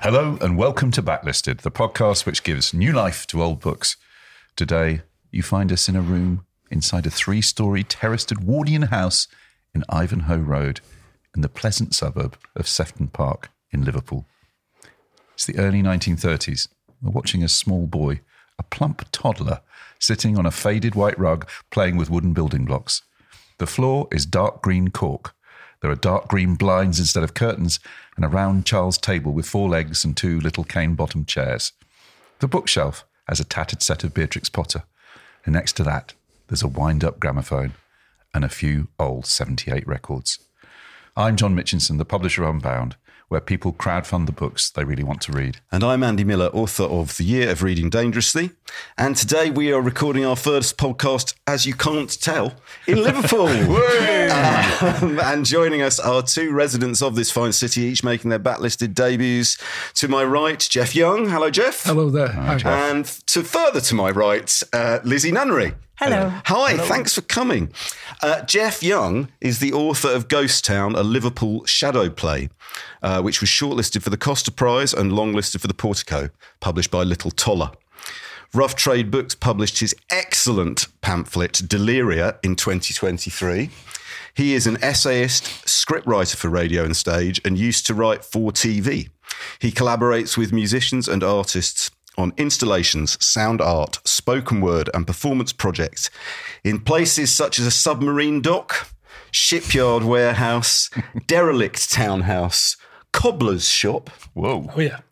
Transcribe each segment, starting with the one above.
Hello and welcome to Backlisted, the podcast which gives new life to old books. Today, you find us in a room inside a 3-storey terraced Edwardian house in Ivanhoe Road in the pleasant suburb of Sefton Park in Liverpool. It's the early 1930s. We're watching a small boy, a plump toddler, sitting on a faded white rug playing with wooden building blocks. The floor is dark green cork. There are dark green blinds instead of curtains and a round Charles table with 4 legs and 2 little cane-bottomed chairs. The bookshelf has a tattered set of Beatrix Potter, and next to that, there's a wind-up gramophone and a few old 78 records. I'm John Mitchinson, the publisher of Unbound, where people crowdfund the books they really want to read. And I'm Andy Miller, author of The Year of Reading Dangerously. And today we are recording our first podcast, as you can't tell, in Liverpool. And joining us are 2 residents of this fine city, each making their backlisted debuts. To my right, Jeff Young. Hello, Jeff. Hello there. Hi, Jeff. And further to my right, Lizzie Nunnery. Hello. Hi, Hello. Thanks for coming. Jeff Young is the author of Ghost Town, a Liverpool shadow play, which was shortlisted for the Costa Prize and longlisted for the Portico, published by Little Toller. Rough Trade Books published his excellent pamphlet, Deliria, in 2023. He is an essayist, scriptwriter for radio and stage, and used to write for TV. He collaborates with musicians and artists on installations, sound art, spoken word and performance projects in places such as a submarine dock, shipyard warehouse, derelict townhouse, cobbler's shop. Whoa. Oh, yeah.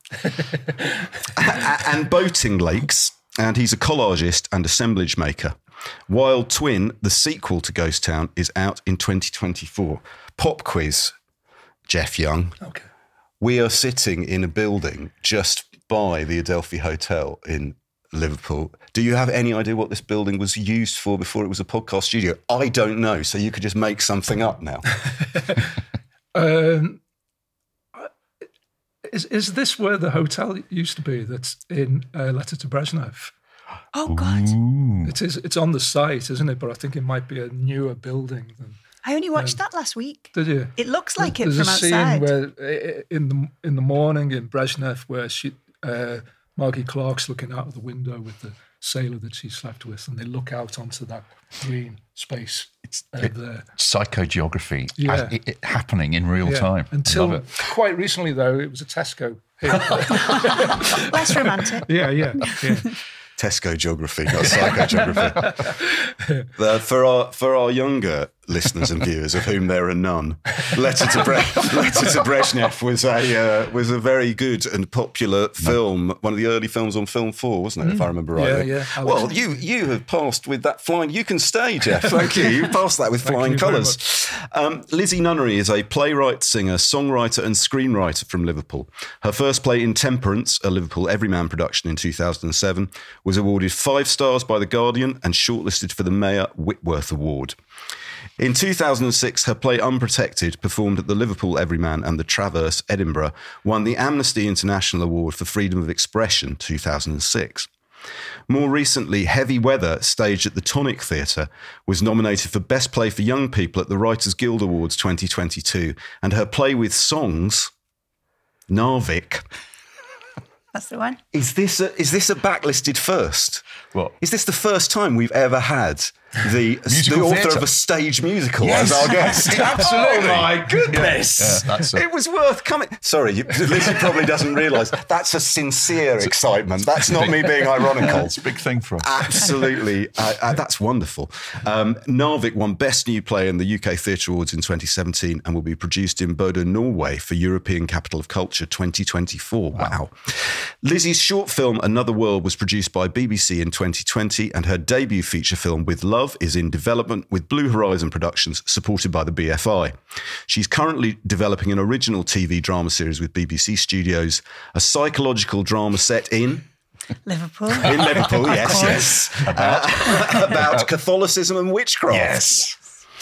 And boating lakes. And he's a collagist and assemblage maker. Wild Twin, the sequel to Ghost Town, is out in 2024. Pop quiz, Jeff Young. Okay. We are sitting in a building just by the Adelphi Hotel in Liverpool. Do you have any idea what this building was used for before it was a podcast studio? I don't know, so you could just make something up now. Is this where the hotel used to be that's in Letter to Brezhnev? Oh, God. Ooh. It's on the site, isn't it? But I think it might be a newer building than... I only watched that last week. Did you? It looks like it There's from a outside. scene where in the morning in Brezhnev where Margie Clark's looking out of the window with the sailor that she slept with, and they look out onto that green space there. Psychogeography, Yeah. it happening in real time. I Until love it. quite recently, though, it was a Tesco here. Less romantic. Yeah. Tesco geography, not psychogeography. For our younger listeners and viewers, of whom there are none, Letter to Brezhnev was a very good and popular film, one of the early films on Film 4, wasn't it, if I remember rightly? Yeah. Well, you have passed with that flying... You can stay, Jeff. Thank you. You passed that with flying you very colours. Lizzie Nunnery is a playwright, singer, songwriter and screenwriter from Liverpool. Her first play, Intemperance, a Liverpool Everyman production in 2007, was awarded 5 stars by The Guardian and shortlisted for the Mayor Whitworth Award. In 2006, her play Unprotected, performed at the Liverpool Everyman and the Traverse, Edinburgh, won the Amnesty International Award for Freedom of Expression 2006. More recently, Heavy Weather, staged at the Tonic Theatre, was nominated for Best Play for Young People at the Writers Guild Awards 2022, and her play with songs, Narvik. That's the one. Is this a backlisted first? What? Is this the first time we've ever had the Musical author theatre. of a stage musical as our guest? Absolutely. Oh my goodness! Yeah, that's it. It was worth coming. Sorry, Lizzie probably doesn't realise that's a sincere excitement. That's not me being ironical. It's a big thing for us. Absolutely. That's wonderful. Narvik won Best New Play in the UK Theatre Awards in 2017 and will be produced in Bodø, Norway for European Capital of Culture 2024. Wow. Lizzie's short film Another World was produced by BBC in 2020, and her debut feature film With Love is in development with Blue Horizon Productions, supported by the BFI. She's currently developing an original TV drama series with BBC Studios, a psychological drama set in Liverpool. In Liverpool, yes. About Catholicism and witchcraft. Yes.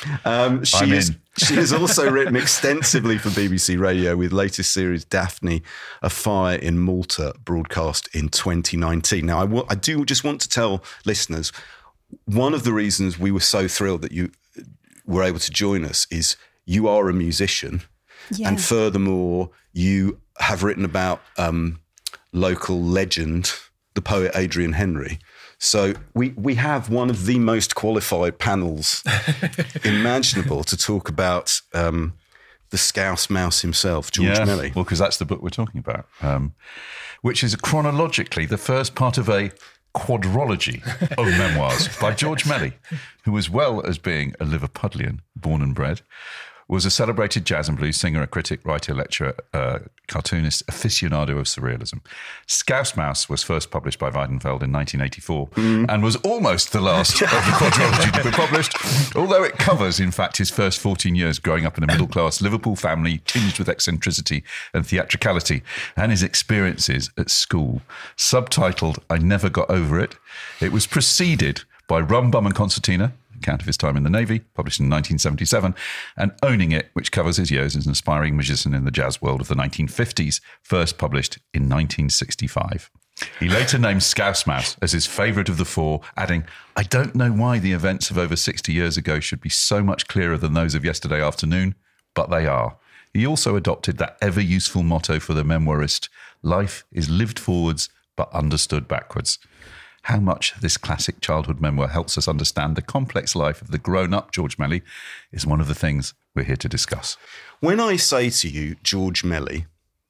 She has also written extensively for BBC Radio, with latest series Daphne, A Fire in Malta, broadcast in 2019. Now, I do just want to tell listeners, one of the reasons we were so thrilled that you were able to join us is you are a musician. Yeah. And furthermore, you have written about local legend, the poet Adrian Henry. So we have one of the most qualified panels imaginable to talk about the Scouse Mouse himself, George Melly. Well, because that's the book we're talking about, which is chronologically the first part of a quadrology of memoirs by George Melly, who, as well as being a Liverpudlian, born and bred, was a celebrated jazz and blues singer, a critic, writer, lecturer, cartoonist, aficionado of surrealism. Scouse Mouse was first published by Weidenfeld in 1984 and was almost the last of the quadrology to be published, although it covers, in fact, his first 14 years growing up in a middle-class Liverpool family tinged with eccentricity and theatricality, and his experiences at school. Subtitled, I Never Got Over It, it was preceded by Rum Bum and Concertina, account of his time in the Navy, published in 1977, and Owning It, which covers his years as an aspiring musician in the jazz world of the 1950s, first published in 1965. He later named Scouse Mouse as his favourite of the four, adding, I don't know why the events of over 60 years ago should be so much clearer than those of yesterday afternoon, but they are. He also adopted that ever-useful motto for the memoirist, life is lived forwards but understood backwards. How much this classic childhood memoir helps us understand the complex life of the grown-up George Melly is one of the things we're here to discuss. When I say to you, George Melly,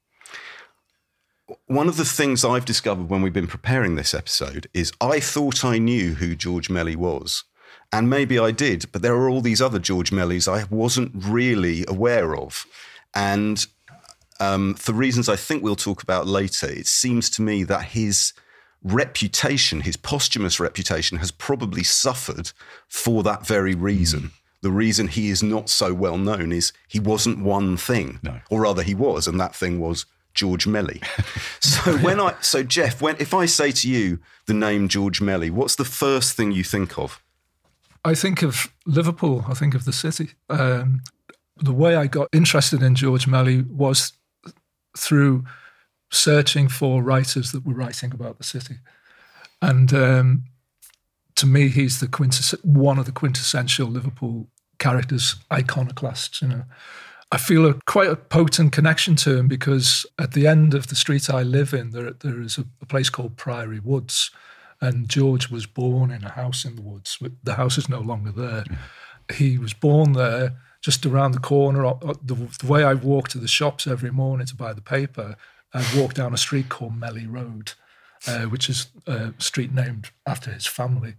one of the things I've discovered when we've been preparing this episode is I thought I knew who George Melly was. And maybe I did, but there are all these other George Mellys I wasn't really aware of. And for reasons I think we'll talk about later, it seems to me that his reputation, his posthumous reputation, has probably suffered for that very reason. The reason he is not so well known is he wasn't one thing, or rather he was, and that thing was George Melly. So Jeff, if I say to you the name George Melly, what's the first thing you think of? I think of Liverpool. I think of the city. The way I got interested in George Melly was through searching for writers that were writing about the city. And to me, he's one of the quintessential Liverpool characters, iconoclasts, you know. I feel quite a potent connection to him because at the end of the street I live in, there is a place called Priory Woods, and George was born in a house in the woods. The house is no longer there. He was born there just around the corner. The way I walk to the shops every morning to buy the paper, I walk down a street called Melly Road, which is a street named after his family.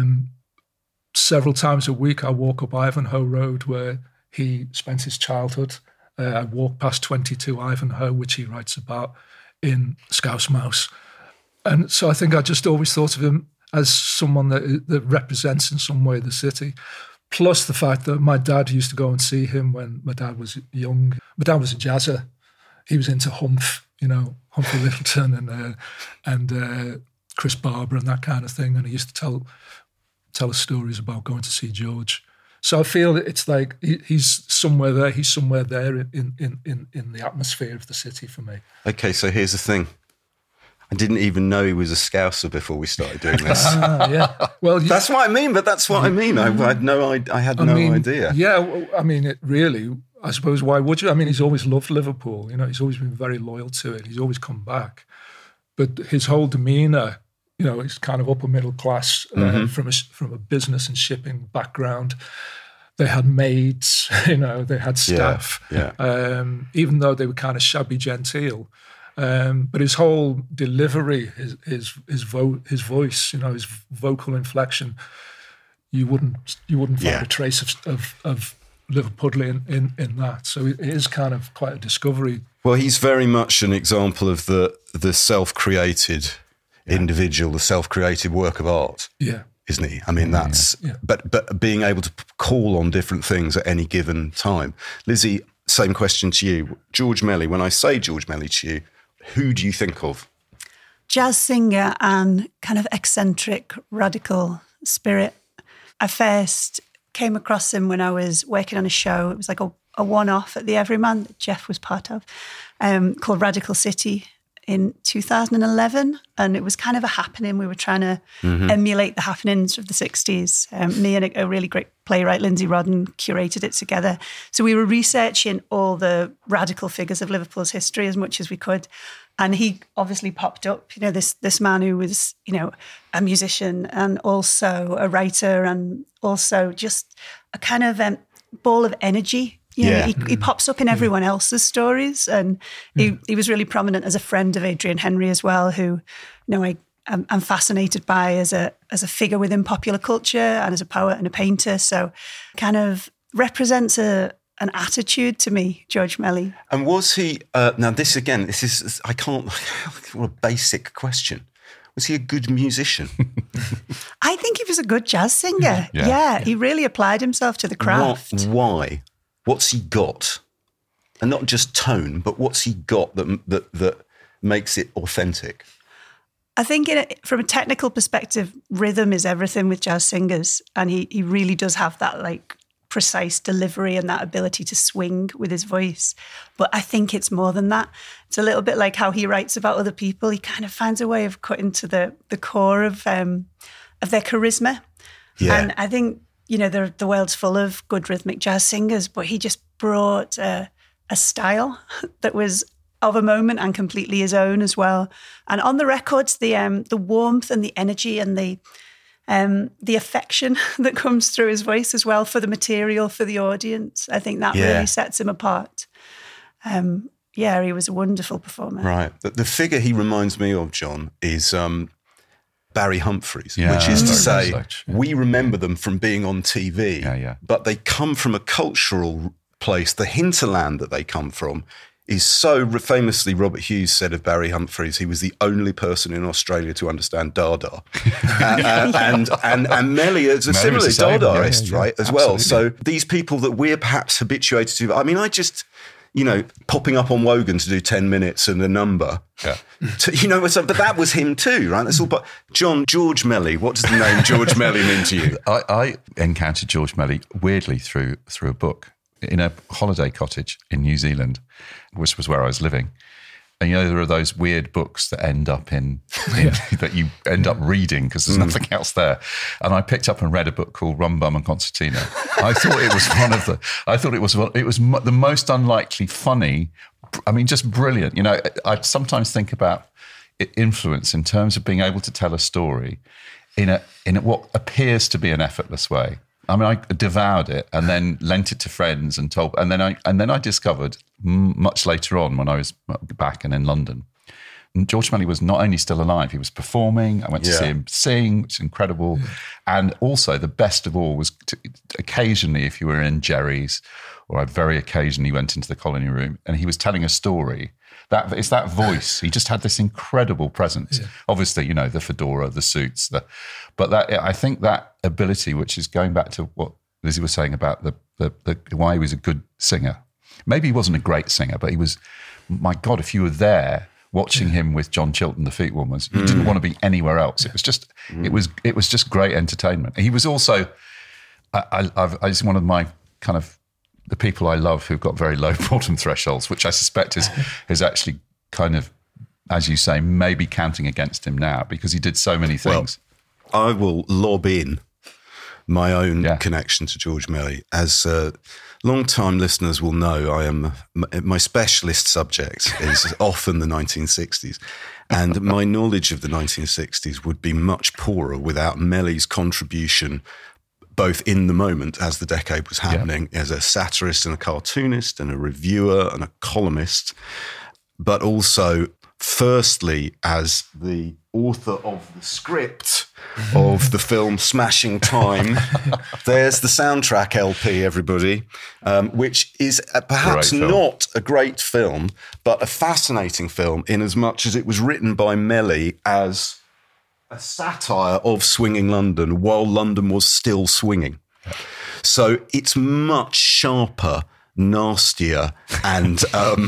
Several times a week, I walk up Ivanhoe Road, where he spent his childhood. I walk past 22 Ivanhoe, which he writes about in Scouse Mouse. And so I think I just always thought of him as someone that represents in some way the city. Plus the fact that my dad used to go and see him when my dad was young. My dad was a jazzer. He was into Humph, you know, Humphrey Lyttelton and Chris Barber and that kind of thing. And he used to tell us stories about going to see George. So I feel it's like he's somewhere there. He's somewhere there in the atmosphere of the city for me. Okay, so here's the thing. I didn't even know he was a Scouser before we started doing this. Yeah. Well, that's what I mean. But that's what I mean. I had no idea. Yeah. I mean, it really. I suppose why would you? I mean, he's always loved Liverpool. You know, he's always been very loyal to it. He's always come back. But his whole demeanour, you know, he's kind of upper middle class from a business and shipping background. They had maids. You know, they had staff. Yeah. Even though they were kind of shabby genteel. But his whole delivery, his voice, you know, his vocal inflection, you wouldn't find a trace of Liverpudlian in that. So it is kind of quite a discovery. Well, he's very much an example of the self-created individual, the self-created work of art. Yeah. Isn't he? I mean, but being able to call on different things at any given time. Lizzie, same question to you. George Melly, when I say George Melly to you, who do you think of? Jazz singer and kind of eccentric, radical spirit. I first came across him when I was working on a show. It was like a one-off at the Everyman that Jeff was part of, called Radical City. in 2011, and it was kind of a happening. We were trying to emulate the happenings of the 60s. Me and a really great playwright, Lindsay Rodden, curated it together. So we were researching all the radical figures of Liverpool's history as much as we could. And he obviously popped up, this man who was, a musician and also a writer and also just a kind of ball of energy. He pops up in everyone else's stories, and he was really prominent as a friend of Adrian Henry as well, who, I'm fascinated by as a figure within popular culture and as a poet and a painter. So, kind of represents an attitude to me, George Melly. And was he? Now, this is I can't. What a basic question. Was he a good musician? I think he was a good jazz singer. Yeah, he really applied himself to the craft. Why? What's he got? And not just tone, but what's he got that makes it authentic? I think from a technical perspective, rhythm is everything with jazz singers. And he really does have that precise delivery and that ability to swing with his voice. But I think it's more than that. It's a little bit like how he writes about other people. He kind of finds a way of cutting to the core of their charisma. Yeah. And I think, the world's full of good rhythmic jazz singers, but he just brought a style that was of a moment and completely his own as well. And on the records, the warmth and the energy and the affection that comes through his voice as well for the material, for the audience, I think that really sets him apart. He was a wonderful performer. Right. The figure he reminds me of, John, is Barry Humphries, which is to say, we remember them from being on TV, but they come from a cultural place. The hinterland that they come from is so famously, Robert Hughes said of Barry Humphries, he was the only person in Australia to understand Dada. and Melly is a similarly Dadaist, right, as well. So these people that we're perhaps habituated to, I mean, I just... popping up on Wogan to do 10 minutes and a number. Yeah. But that was him too, right? That's all. But George Melly, what does the name George Melly mean to you? I encountered George Melly weirdly through a book in a holiday cottage in New Zealand, which was where I was living. And there are those weird books that end up that you end up reading because there's nothing else there. And I picked up and read a book called Rum Bum and Concertina. I thought it was the most unlikely funny. I mean, just brilliant. I sometimes think about influence in terms of being able to tell a story in what appears to be an effortless way. I mean, I devoured it and then lent it to friends and then I discovered much later on when I was back and in London, George Melly was not only still alive, he was performing. I went to see him sing, which is incredible. And also the best of all was occasionally, if you were in Jerry's, or I very occasionally went into the Colony Room and he was telling a story. It's that voice. He just had this incredible presence. Yeah. Obviously, the fedora, the suits, but I think that ability, which is going back to what Lizzie was saying about the why he was a good singer. Maybe he wasn't a great singer, but he was. My God, if you were there watching him with John Chilton, the Feet Warmers, you didn't want to be anywhere else. It was just, it was just great entertainment. He was also, he's one of my kind of the people I love who've got very low boredom thresholds, which I suspect is actually kind of, as you say, maybe counting against him now because he did so many things. Well, I will lob in my own connection to George Melly. As long-time listeners will know, my specialist subject is often the 1960s. And my knowledge of the 1960s would be much poorer without Melly's contribution, both in the moment as the decade was happening, as a satirist and a cartoonist and a reviewer and a columnist, but also, firstly, as the author of the script of the film Smashing Time. There's the soundtrack LP, everybody, which is perhaps not a great film, but a fascinating film in as much as it was written by Melly as a satire of swinging London while London was still swinging. So it's much sharper, nastier, and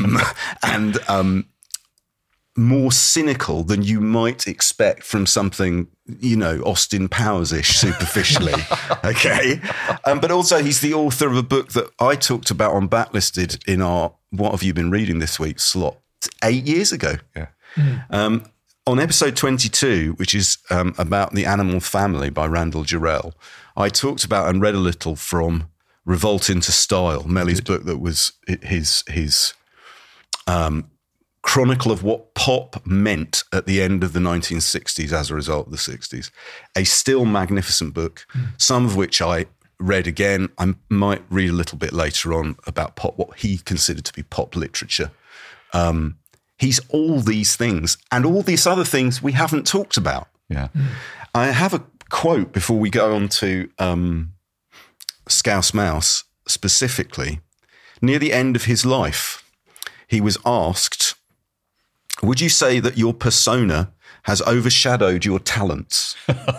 more cynical than you might expect from something, Austin Powers-ish superficially. Okay. But also he's the author of a book that I talked about on Backlisted in our What Have You Been Reading This Week slot 8 years ago. Yeah. On episode 22, which is about The Animal Family by Randall Jarrell, I talked about and read a little from Revolt into Style, Melly's book that was his chronicle of what pop meant at the end of the 1960s as a result of the 60s. A still magnificent book, some of which I read again. I might read a little bit later on about pop, what he considered to be pop literature. He's all these things and all these other things we haven't talked about. Yeah. I have a quote before we go on to Scouse Mouse specifically. Near the end of his life, he was asked, would you say that your persona has overshadowed your talents?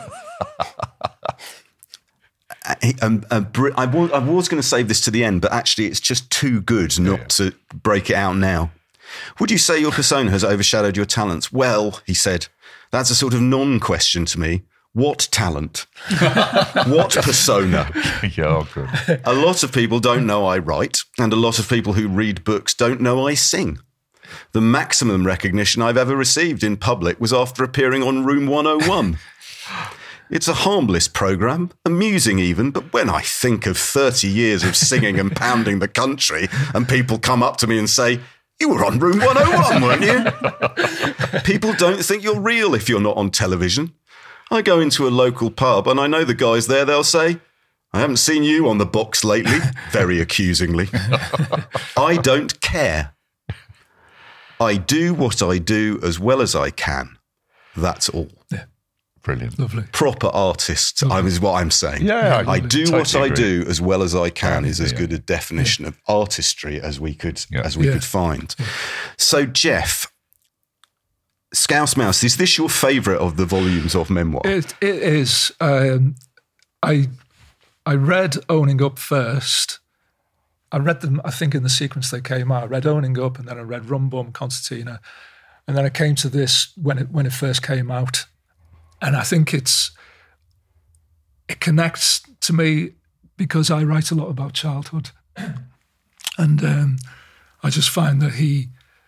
I was going to save this to the end, but actually it's just too good not to break it out now. Would you say your persona has overshadowed your talents? Well, he said, that's a sort of non-question to me. What talent? What persona? Yeah, good. A lot of people don't know I write, and a lot of people who read books don't know I sing. The maximum recognition I've ever received in public was after appearing on Room 101. It's a harmless programme, amusing even, but when I think of 30 years of singing and pounding the country and people come up to me and say, you were on Room 101, weren't you? People don't think you're real if you're not on television. I go into a local pub and I know the guys there, they'll say, I haven't seen you on the box lately, very accusingly. I don't care. I do what I do as well as I can. That's all. Yeah. Brilliant. Lovely. Proper artist, is what I'm saying. Yeah, I do totally what I agree. do as well as I can is as good a definition of artistry as we could could find. So, Jeff, Scouse Mouse, is this your favourite of the volumes of memoir? It is. I read Owning Up first. I read them, I think, in the sequence they came out. I read Owning Up, and then I read Rum Bum, Concertina, and then I came to this when it first came out. And I think it connects to me because I write a lot about childhood, and I just find that he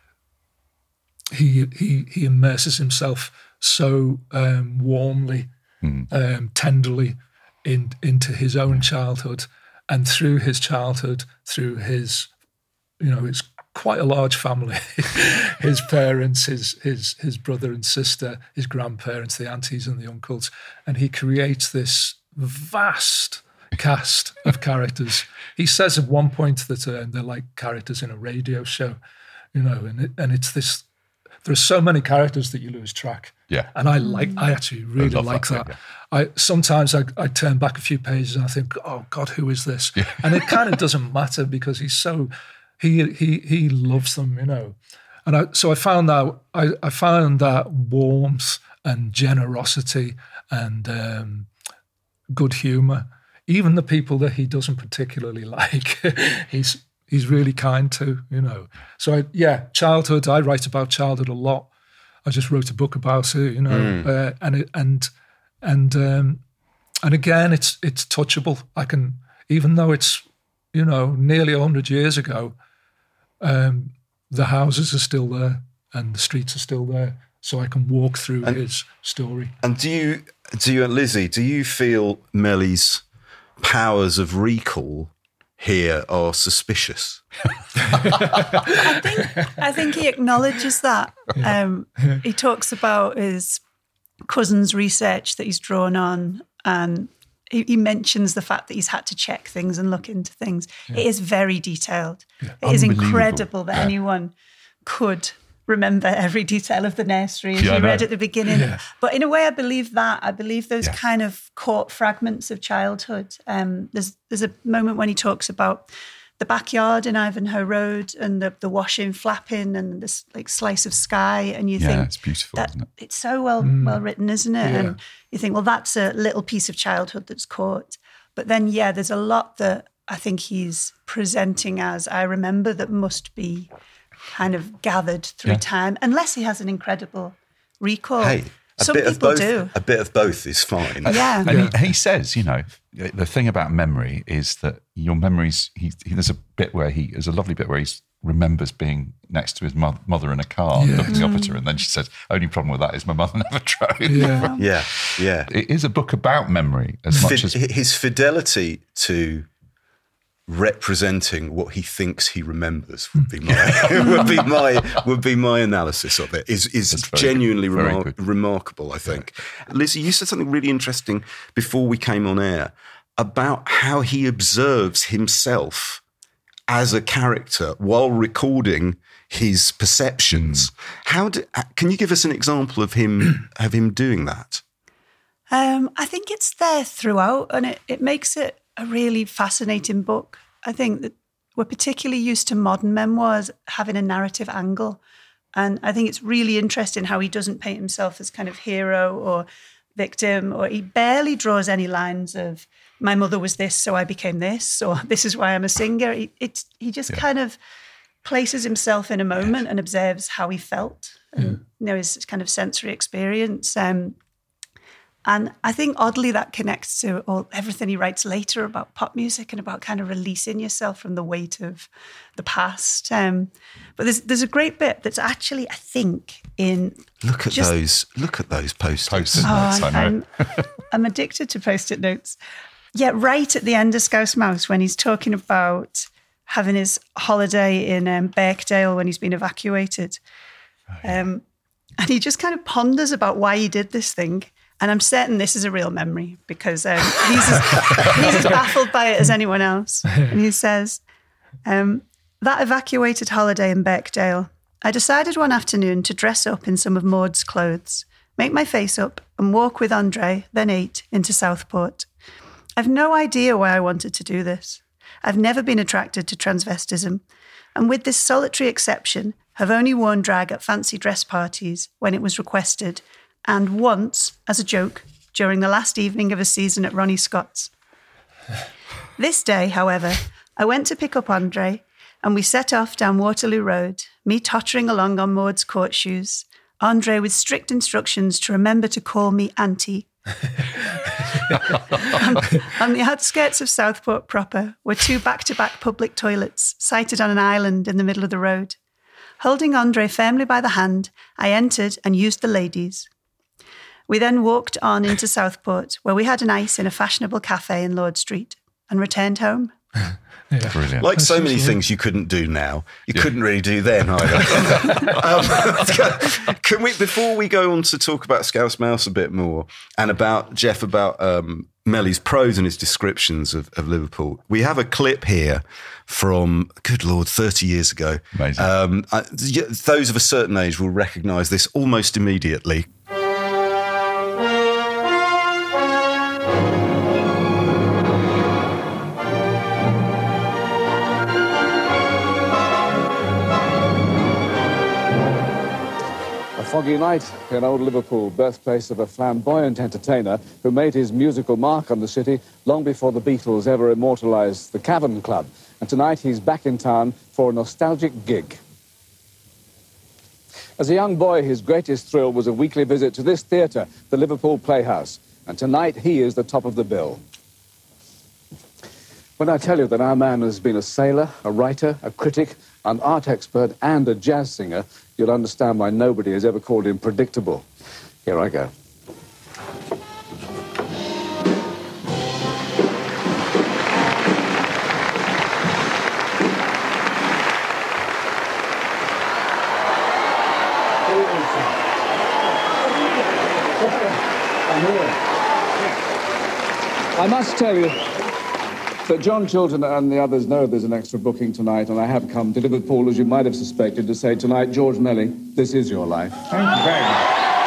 immerses himself so warmly, tenderly into his own childhood, and through his childhood, through his, it's quite a large family. His parents, his brother and sister, his grandparents, the aunties and the uncles, and he creates this vast cast of characters. He says at one point that they're like characters in a radio show, and it's this. There are so many characters that you lose track. Yeah, and I actually really like that. Yeah. Sometimes I turn back a few pages and I think, oh God, who is this? Yeah. And it kind of doesn't matter because he's so. He loves them, and so I found that warmth and generosity and good humour. Even the people that he doesn't particularly like, he's really kind to, So childhood. I write about childhood a lot. I just wrote a book about it, and again, it's touchable. I can, even though it's nearly 100 years ago. The houses are still there and the streets are still there, so I can walk through his story. And do you, Lizzie, do you feel Melly's powers of recall here are suspicious? I think he acknowledges that. He talks about his cousin's research that he's drawn on, and he mentions the fact that he's had to check things and look into things. Yeah. It is very detailed. Yeah. It is incredible that anyone could remember every detail of the nursery, as you read at the beginning. Yeah. But in a way, I believe that. I believe those kind of caught fragments of childhood. There's a moment when he talks about the backyard in Ivanhoe Road and the washing flapping and this like slice of sky, and you think it's beautiful, isn't it? It's so well written, isn't it? Yeah. And you think, well, that's a little piece of childhood that's caught. But then, there's a lot that I think he's presenting as I remember that must be kind of gathered through time, unless he has an incredible recall. Hey, some people do. A bit of both is fine. Yeah. And he says, the thing about memory is that your memories, there's a lovely bit where he's remembers being next to his mother in a car, looking up at her, and then she says, "Only problem with that is my mother never drove." Yeah. It is a book about memory as much as his fidelity to representing what he thinks he remembers would be my would be my analysis of it. Is genuinely remarkable, I think. Lizzie, you said something really interesting before we came on air about how he observes himself as a character while recording his perceptions. Can you give us an example of him doing that? I think it's there throughout, and it makes it a really fascinating book. I think that we're particularly used to modern memoirs having a narrative angle, and I think it's really interesting how he doesn't paint himself as kind of hero or victim, or he barely draws any lines of "my mother was this, so I became this," or "this is why I'm a singer." He just kind of places himself in a moment and observes how he felt, and his kind of sensory experience. And I think oddly that connects to everything he writes later about pop music and about kind of releasing yourself from the weight of the past. But there's a great bit that's actually, I think, in look at those post-it notes. I'm addicted to post-it notes. Yeah, right at the end of Scouse Mouse, when he's talking about having his holiday in Birkdale when he's been evacuated, and he just kind of ponders about why he did this thing. And I'm certain this is a real memory because he's as baffled by it as anyone else. And he says, that evacuated holiday in Birkdale, I decided one afternoon to dress up in some of Maud's clothes, make my face up and walk with Andre, then 8, into Southport. I've no idea why I wanted to do this. I've never been attracted to transvestism, and with this solitary exception, have only worn drag at fancy dress parties when it was requested, and once, as a joke, during the last evening of a season at Ronnie Scott's. This day, however, I went to pick up Andre, and we set off down Waterloo Road, me tottering along on Maud's court shoes, Andre with strict instructions to remember to call me Auntie. On the outskirts of Southport proper were 2 back-to-back public toilets sited on an island in the middle of the road. Holding Andre firmly by the hand, I entered and used the ladies. We then walked on into Southport, where we had an ice in a fashionable cafe in Lord Street, and returned home. Brilliant. Like so many things you couldn't do now, you couldn't really do then either. Can we, before we go on to talk about Scouse Mouse a bit more, and about Jeff, about Melly's prose and his descriptions of Liverpool, we have a clip here from, good Lord, 30 years ago. Amazing. Those of a certain age will recognise this almost immediately. Foggy night in old Liverpool, birthplace of a flamboyant entertainer who made his musical mark on the city long before the Beatles ever immortalised the Cavern Club. And tonight he's back in town for a nostalgic gig. As a young boy, his greatest thrill was a weekly visit to this theatre, the Liverpool Playhouse. And tonight he is the top of the bill. When I tell you that our man has been a sailor, a writer, a critic, an art expert and a jazz singer, you'll understand why nobody has ever called him predictable. Here I go. I must tell you that John Chilton and the others know there's an extra booking tonight, and I have come to Liverpool, as you might have suspected, to say tonight, George Melly, this is your life. Thank you very much.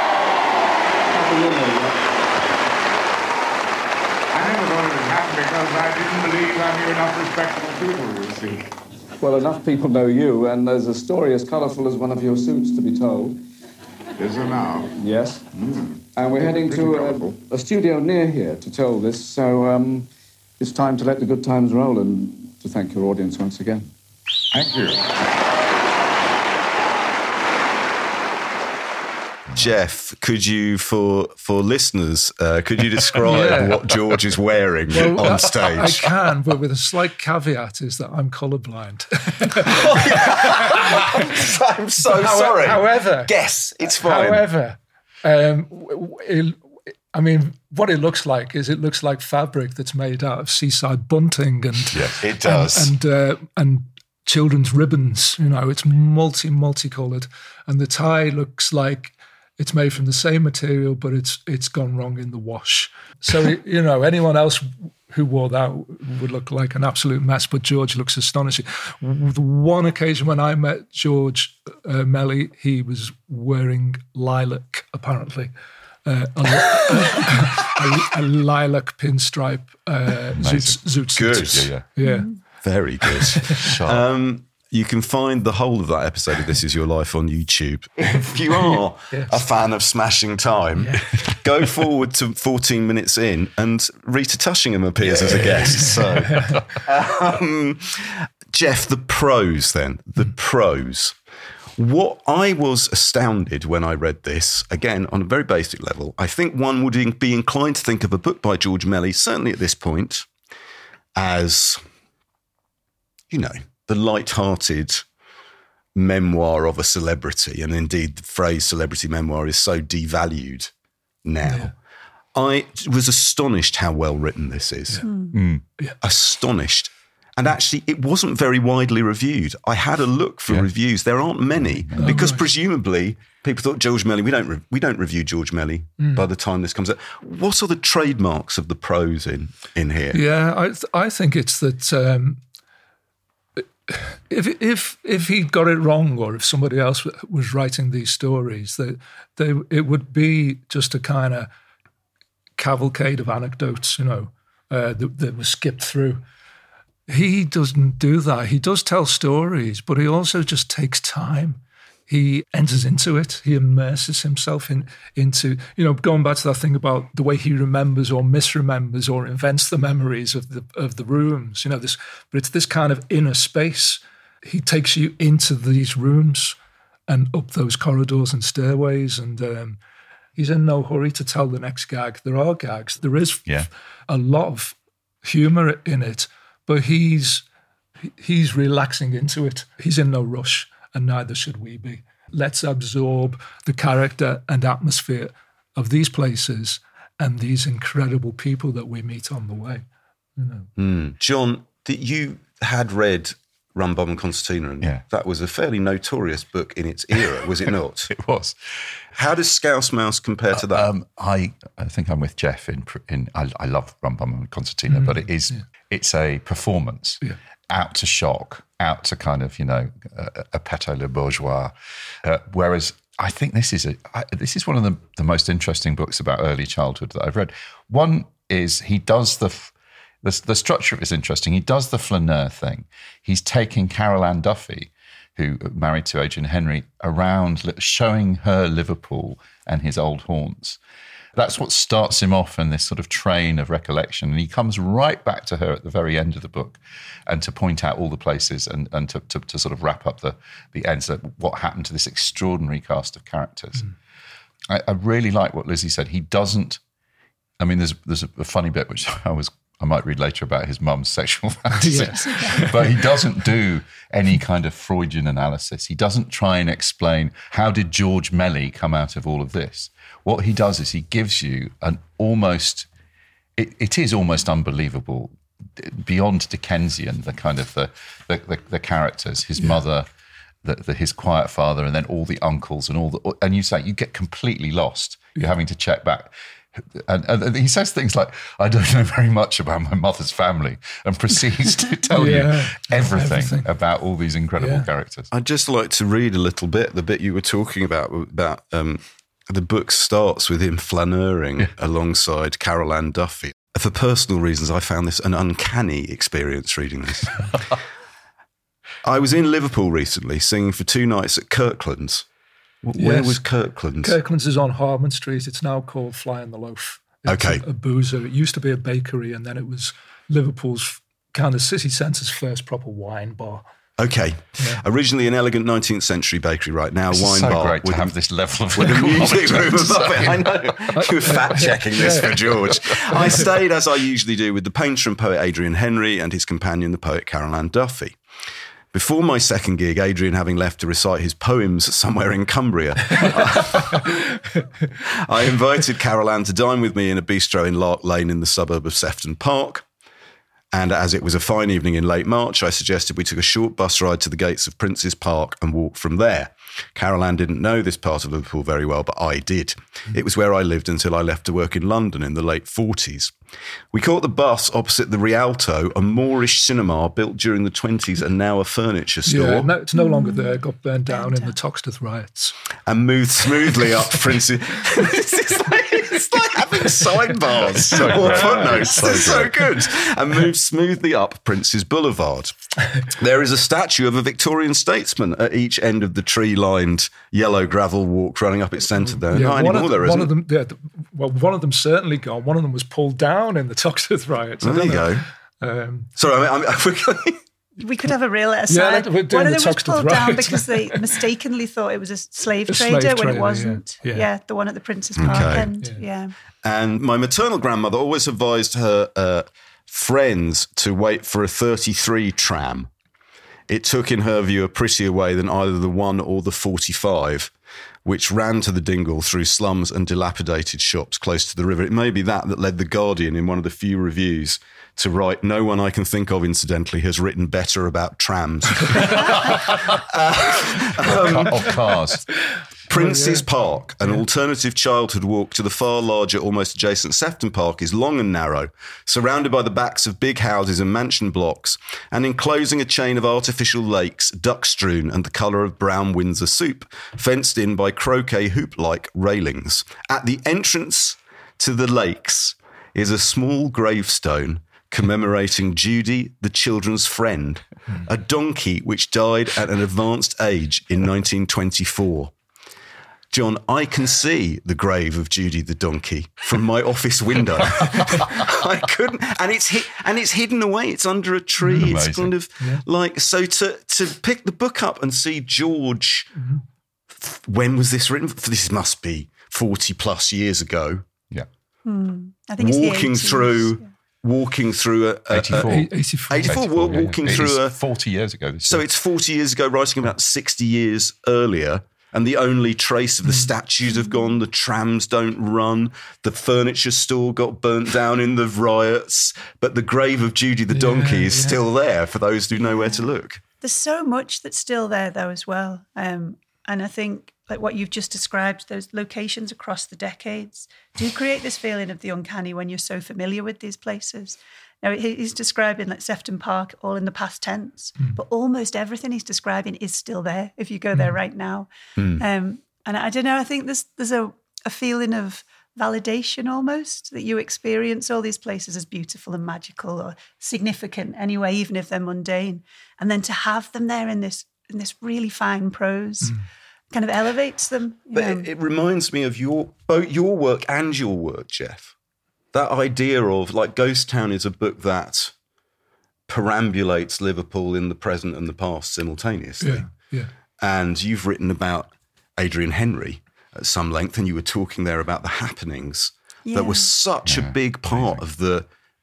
I never thought it would happen because I didn't believe I knew enough respectable people, you see. Well, enough people know you, and there's a story as colourful as one of your suits to be told. Is there now? Yes. And we're heading to a studio near here to tell this, so it's time to let the good times roll and to thank your audience once again. Thank you. Jeff, could you, for listeners, could you describe what George is wearing on stage? I can, but with a slight caveat is that I'm colourblind. I'm so sorry. However, guess, it's fine. However, what it looks like fabric that's made out of seaside bunting and it does and children's ribbons. It's multicoloured, and the tie looks like it's made from the same material, but it's gone wrong in the wash. So anyone else who wore that would look like an absolute mess, but George looks astonishing. The one occasion when I met George Melly, he was wearing lilac, apparently. A lilac pinstripe zoot suit. Yeah. Very good. You can find the whole of that episode of This Is Your Life on YouTube. If you are a fan of Smashing Time, go forward to 14 minutes in and Rita Tushingham appears as a guest. So, Jeff, the pros then. The pros. What I was astounded when I read this, again, on a very basic level, I think one would be inclined to think of a book by George Melly, certainly at this point, as, the light-hearted memoir of a celebrity. And indeed, the phrase celebrity memoir is so devalued now. Yeah. I was astonished how well written this is. Astonished. And actually, it wasn't very widely reviewed. I had a look for reviews. There aren't many because presumably people thought George Melly. We don't review George Melly by the time this comes out. What are the trademarks of the prose in here? Yeah, I think it's that if he got it wrong, or if somebody else was writing these stories, that it would be just a kind of cavalcade of anecdotes, that was skipped through. He doesn't do that. He does tell stories, but he also just takes time. He enters into it. He immerses himself into, going back to that thing about the way he remembers or misremembers or invents the memories of the rooms. But it's this kind of inner space. He takes you into these rooms and up those corridors and stairways, and he's in no hurry to tell the next gag. There are gags. There is a lot of humour in it. But he's relaxing into it. He's in no rush, and neither should we be. Let's absorb the character and atmosphere of these places and these incredible people that we meet on the way. John, you had read Rum Bum and Concertina, and that was a fairly notorious book in its era, was it not? It was. How does Scouse Mouse compare to that? I think I'm with Jeff in I love Rum Bum and Concertina, but it is it's a performance out to shock, out to kind of a Peto le Bourgeois, whereas I think this is one of the most interesting books about early childhood that I've read. One is he does the structure of it is interesting. He does the flaneur thing. He's taking Carol Ann Duffy, who married to Adrian Henry, around showing her Liverpool and his old haunts. That's what starts him off in this sort of train of recollection. And he comes right back to her at the very end of the book and to point out all the places and to sort of wrap up the ends of what happened to this extraordinary cast of characters. I really like what Lizzie said. He doesn't, there's a funny bit which I might read later about his mum's sexual fantasies, but he doesn't do any kind of Freudian analysis. He doesn't try and explain how did George Melly come out of all of this. What he does is he gives you an almost, it is almost unbelievable, beyond Dickensian, the kind of the characters, his mother, his quiet father, and then all the uncles and you get completely lost. You're having to check back. And he says things like, I don't know very much about my mother's family, and proceeds to tell you everything about all these incredible characters. I'd just like to read a little bit, the bit you were talking about the book starts with him flaneuring alongside Carol Ann Duffy. For personal reasons, I found this an uncanny experience reading this. I was in Liverpool recently singing for 2 nights at Kirkland's. Where was Kirkland's? Kirkland's is on Harman Street. It's now called Fly in the Loaf. It's a boozer. It used to be a bakery, and then it was Liverpool's kind of city centre's first proper wine bar. Okay. Yeah. Originally an elegant 19th century bakery, right now this wine is so bar. Great to have this level of with a music room above it. I know. You were fact-checking this for George. I stayed, as I usually do, with the painter and poet Adrian Henry and his companion, the poet Caroline Duffy. Before my second gig, Adrian having left to recite his poems somewhere in Cumbria, I invited Caroline to dine with me in a bistro in Lark Lane in the suburb of Sefton Park. And as it was a fine evening in late March, I suggested we took a short bus ride to the gates of Prince's Park and walk from there. Caroline didn't know this part of Liverpool very well, but I did. It was where I lived until I left to work in London in the late 40s. We caught the bus opposite the Rialto, a Moorish cinema built during the 20s and now a furniture store. Yeah, no, it's no longer there. It got burned down in the Toxteth riots. And moved smoothly up Prince's... It's like having sidebars or footnotes. It's so good. And moved smoothly up Prince's Boulevard. There is a statue of a Victorian statesman at each end of the tree-lined yellow gravel walk running up its centre there. Yeah, not anymore, there isn't. One of them certainly gone. One of them was pulled down in the Toxteth riots. There you go. Sorry, we could have a real aside. Yeah, one of them was pulled down right. because they mistakenly thought it was a slave trader when it wasn't. Yeah, the one at the Prince's Park end. Yeah. And my maternal grandmother always advised her friends to wait for a 33 tram. It took, in her view, a prettier way than either the 1 or the 45, which ran to the Dingle through slums and dilapidated shops close to the river. It may be that led The Guardian in one of the few reviews to write, "No one I can think of, incidentally, has written better about trams." Of cars. Prince's Park, an alternative childhood walk to the far larger, almost adjacent Sefton Park, is long and narrow, surrounded by the backs of big houses and mansion blocks, and enclosing a chain of artificial lakes, duck-strewn and the colour of brown Windsor soup, fenced in by croquet hoop-like railings. At the entrance to the lakes is a small gravestone commemorating Judy, the children's friend, a donkey which died at an advanced age in 1924. John, I can see the grave of Judy the donkey from my office window. I couldn't, and it's hidden away. It's under a tree. Amazing. It's kind of like, so to pick the book up and see George. When was this written? This must be 40 plus years ago. Yeah, I think it's walking the 80s. Walking through a 84. 84. Walking through a 40 years ago. So it's 40 years ago, writing about 60 years earlier. And the only trace of the statues have gone, the trams don't run, the furniture store got burnt down in the riots, but the grave of Judy the donkey is still there for those who know where to look. There's so much that's still there, though, as well. And I think, like what you've just described, those locations across the decades do create this feeling of the uncanny when you're so familiar with these places. Now, he's describing like Sefton Park all in the past tense, but almost everything he's describing is still there if you go there right now. And I don't know, I think there's a feeling of validation almost that you experience all these places as beautiful and magical or significant anyway, even if they're mundane. And then to have them there in this really fine prose kind of elevates them. But it reminds me of both your work and your work, Jeff. That idea of, like, Ghost Town is a book that perambulates Liverpool in the present and the past simultaneously. Yeah. And you've written about Adrian Henry at some length, and you were talking there about the happenings that were such a big part of the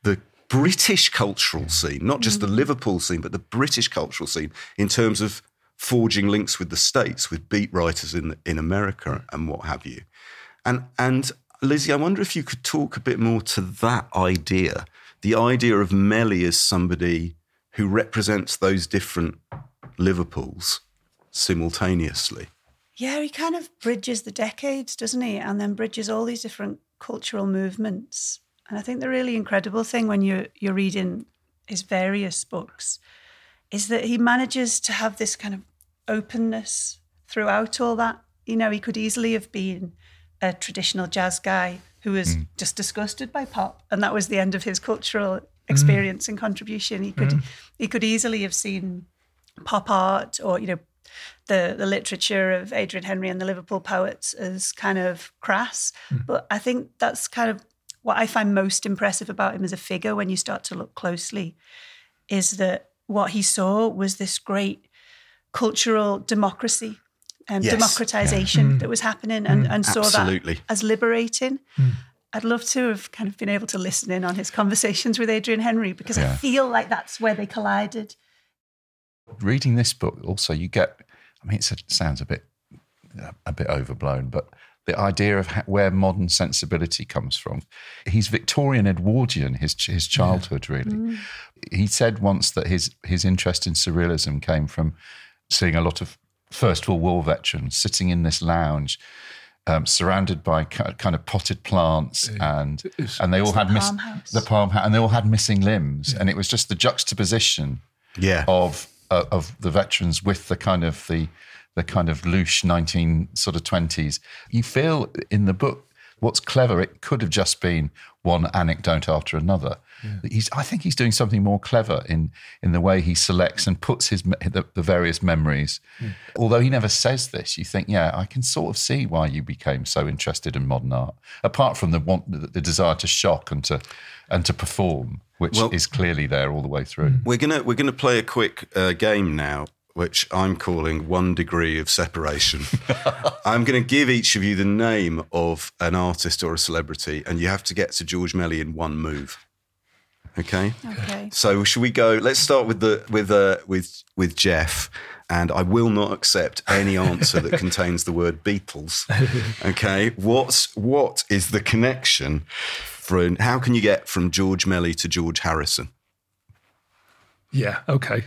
British cultural scene, not just the Liverpool scene, but the British cultural scene in terms of forging links with the States, with beat writers in America and what have you. And Lizzie, I wonder if you could talk a bit more to that idea, the idea of Melly as somebody who represents those different Liverpools simultaneously. Yeah, he kind of bridges the decades, doesn't he? And then bridges all these different cultural movements. And I think the really incredible thing when you're reading his various books is that he manages to have this kind of openness throughout all that. You know, he could easily have been a traditional jazz guy who was just disgusted by pop, and that was the end of his cultural experience and contribution. He could easily have seen pop art or, you know, the literature of Adrian Henry and the Liverpool poets as kind of crass. But I think that's kind of what I find most impressive about him as a figure when you start to look closely, is that what he saw was this great cultural democracy and democratization that was happening, and saw that as liberating. I'd love to have kind of been able to listen in on his conversations with Adrian Henry, because I feel like that's where they collided. Reading this book, also, you get, I mean, it sounds a bit overblown, but the idea of where modern sensibility comes from. He's Victorian Edwardian, his childhood, really. He said once that his interest in surrealism came from seeing a lot of First World War veterans sitting in this lounge, surrounded by kind of potted plants, and they all had the palm house, and they all had missing limbs, and it was just the juxtaposition of the veterans with the kind of the louche 1920s. You feel in the book what's clever. It could have just been one anecdote after another. I think he's doing something more clever in the way he selects and puts the various memories. Although he never says this, you think, I can sort of see why you became so interested in modern art. Apart from the desire to shock and to perform, which is clearly there all the way through. We're gonna play a quick game now, which I'm calling 1 Degree of Separation. I'm going to give each of you the name of an artist or a celebrity, and you have to get to George Melly in one move. Okay. So should we go? Let's start with Jeff, and I will not accept any answer that contains the word Beatles. Okay. What is the connection? How can you get from George Melly to George Harrison? Yeah. Okay.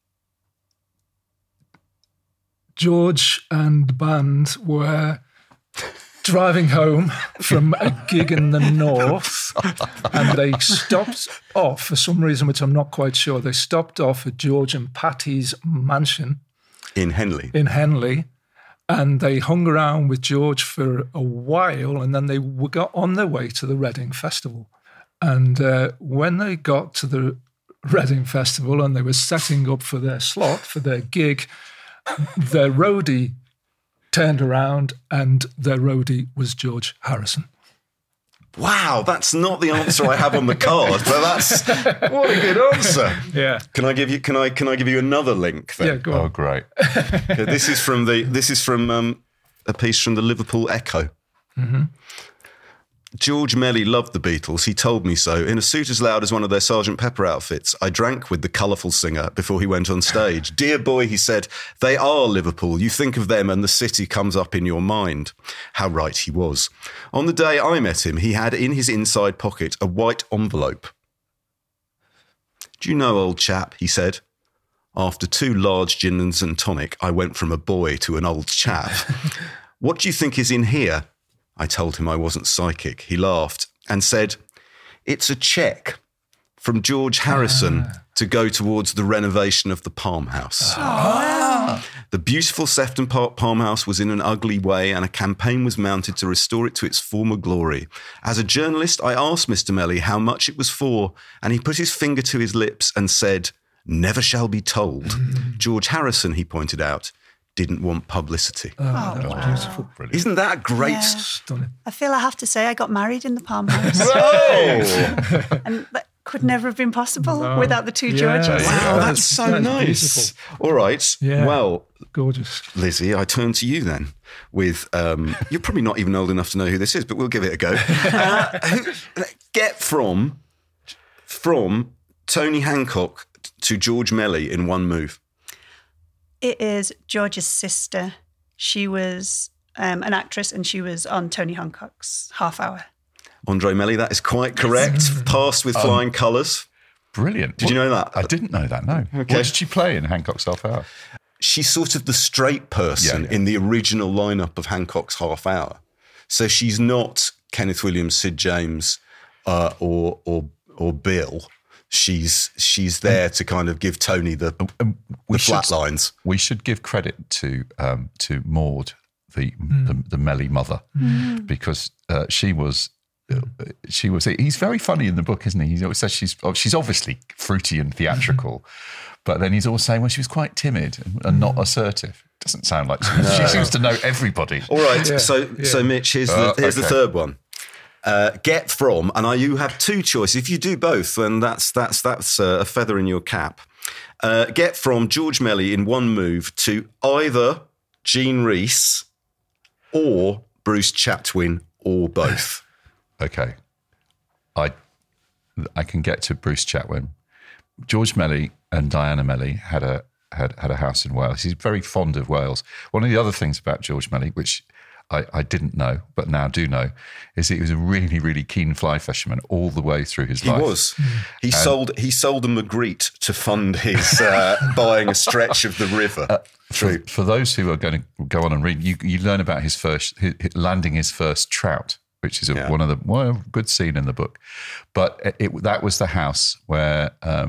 George and the band were driving home from a gig in the north, and they stopped off for some reason, which I'm not quite sure. They stopped off at George and Patty's mansion in Henley, and they hung around with George for a while, and then they got on their way to the Reading Festival. And when they got to the Reading Festival and they were setting up for their slot, for their gig, their roadie turned around, and their roadie was George Harrison. Wow, that's not the answer I have on the card, but that's what a good answer. Yeah. Can I give you another link then? Yeah, go on. Oh, great. Okay, this is from a piece from the Liverpool Echo. Mm-hmm. George Melly loved the Beatles. He told me so. In a suit as loud as one of their Sgt. Pepper outfits, I drank with the colourful singer before he went on stage. Dear boy, he said, they are Liverpool. You think of them and the city comes up in your mind. How right he was. On the day I met him, he had in his inside pocket a white envelope. Do you know, old chap, he said. After 2 large gins and tonic, I went from a boy to an old chap. What do you think is in here? I told him I wasn't psychic. He laughed and said, it's a cheque from George Harrison to go towards the renovation of the Palm House. The beautiful Sefton Park Palm House was in an ugly way, and a campaign was mounted to restore it to its former glory. As a journalist, I asked Mr. Melly how much it was for, and he put his finger to his lips and said, never shall be told. George Harrison, he pointed out, didn't want publicity. That was beautiful. Brilliant. Isn't that great? Yeah. Stunning. I feel I have to say I got married in the Palm House. Oh! And that could never have been possible without the 2 Georges. Wow, that's so nice. Beautiful. All right. Yeah. Well, Gorgeous. Lizzie, I turn to you then with, you're probably not even old enough to know who this is, but we'll give it a go. Get from Tony Hancock to George Melly in one move. It is George's sister. She was an actress, and she was on Tony Hancock's Half Hour. Andre Melly, that is quite correct. Passed with flying colours. Brilliant. Did you know that? I didn't know that, no. Okay. What did she play in Hancock's Half Hour? She's sort of the straight person in the original lineup of Hancock's Half Hour. So she's not Kenneth Williams, Sid James, or Bill. She's there to kind of give Tony the flat lines. We should give credit to Maud, the Melly mother, because she was. He's very funny in the book, isn't he? He always says she's obviously fruity and theatrical, but then he's always saying, well, she was quite timid and not assertive. Doesn't sound like she seems to know everybody. All right, so Mitch, here's the third one. Get from, and you have 2 choices. If you do both, then that's a feather in your cap. Get from George Melly in one move to either Jean Rhys or Bruce Chatwin or both. Okay. I can get to Bruce Chatwin. George Melly and Diana Melly had a house in Wales. He's very fond of Wales. One of the other things about George Melly, which I didn't know, but now do know, is he was a really, really keen fly fisherman all the way through his life. He was. He sold a Magritte to fund his buying a stretch of the river. For those who are going to go on and read, you learn about his landing his first trout, which is one of the good scene in the book. But that was the house where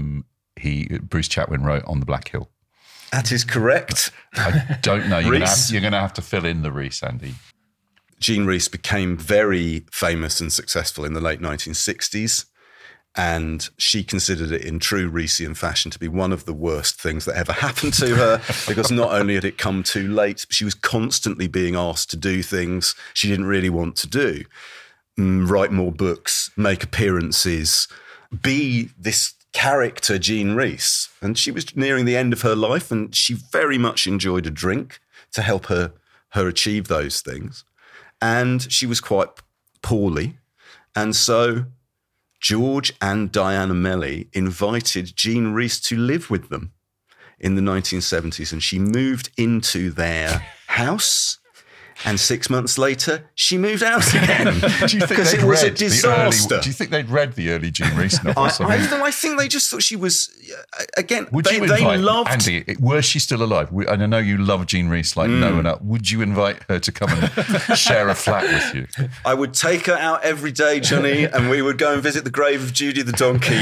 Bruce Chatwin wrote On the Black Hill. That is correct. I don't know. You're going to have to fill in the Rhys, Andy. Jean Rhys became very famous and successful in the late 1960s, and she considered it in true Rhysian fashion to be one of the worst things that ever happened to her, because not only had it come too late, but she was constantly being asked to do things she didn't really want to do. Write more books, make appearances, be this character Jean Rhys. And she was nearing the end of her life, and she very much enjoyed a drink to help her achieve those things. And she was quite poorly. And so George and Diana Melly invited Jean Rhys to live with them in the 1970s, and she moved into their house. And 6 months later, she moved out again because it was a disaster. Do you think they'd read the early Jean Rhys novels? I think they just thought she was, again, would they loved... Andy, were she still alive? And I know you love Jean Rhys like no one else. Would you invite her to come and share a flat with you? I would take her out every day, Johnny, and we would go and visit the grave of Judy the donkey.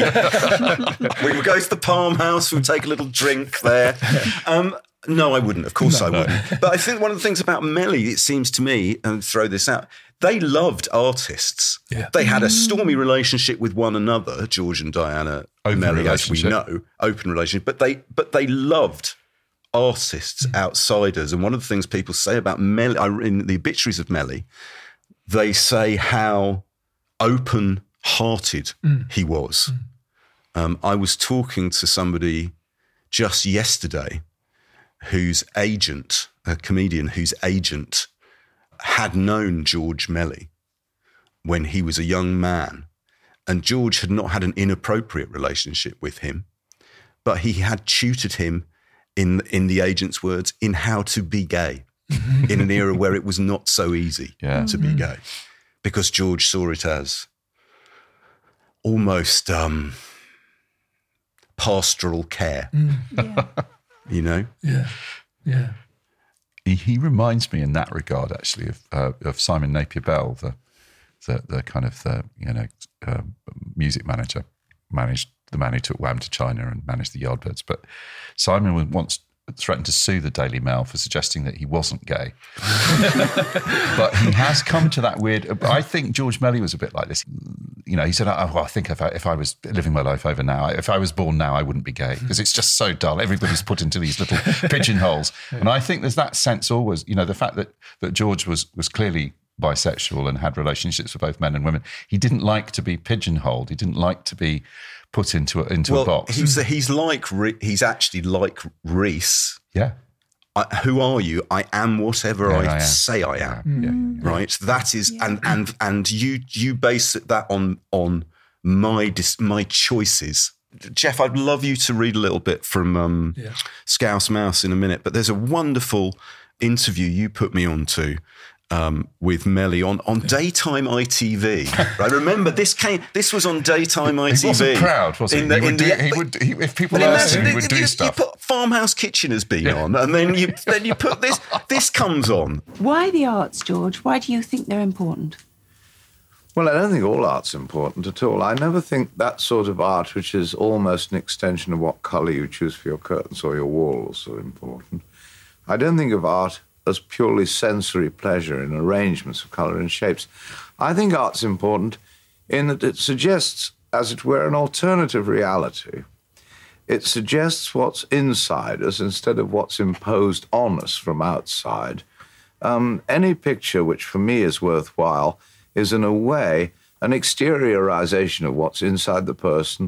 We would go to the Palm House, we would take a little drink there. No, I wouldn't. Of course I wouldn't. But I think one of the things about Melly, it seems to me, and throw this out, they loved artists. Yeah. They had a stormy relationship with one another, George and Diana Melly, as we know, open relationship. But they loved artists, outsiders. And one of the things people say about Melly, in the obituaries of Melly, they say how open-hearted he was. I was talking to somebody just yesterday whose agent, a comedian whose agent had known George Melly when he was a young man. And George had not had an inappropriate relationship with him, but he had tutored him, in the agent's words, in how to be gay in an era where it was not so easy to be gay, because George saw it as almost pastoral care. You know? Yeah. He reminds me in that regard, actually, of Simon Napier Bell, the kind of music manager, managed the man who took Wham to China and managed the Yardbirds. But Simon once threatened to sue the Daily Mail for suggesting that he wasn't gay. But he has come to that weird... I think George Melly was a bit like this. You know, he said, I think if I was living my life over now, if I was born now, I wouldn't be gay, because it's just so dull. Everybody's put into these little pigeonholes. And I think there's that sense always, you know, the fact that George was clearly bisexual and had relationships with both men and women. He didn't like to be pigeonholed. He didn't like to be put into a box. He's actually like Rhys. Yeah. Who are you? I am whatever I say I am. Right. That is, and you base that on my choices. Jeff, I'd love you to read a little bit from Scouse Mouse in a minute, but there's a wonderful interview you put me onto with Melly on daytime ITV. I remember this was on daytime ITV. He wasn't proud, was he? If people asked him, he would do stuff. You put Farmhouse Kitchen has been on, and then you put this comes on. Why the arts, George? Why do you think they're important? Well, I don't think all art's important at all. I never think that sort of art, which is almost an extension of what colour you choose for your curtains or your walls, are important. I don't think of art as purely sensory pleasure in arrangements of colour and shapes. I think art's important in that it suggests, as it were, an alternative reality. It suggests what's inside us instead of what's imposed on us from outside. Any picture which for me is worthwhile is, in a way, an exteriorization of what's inside the person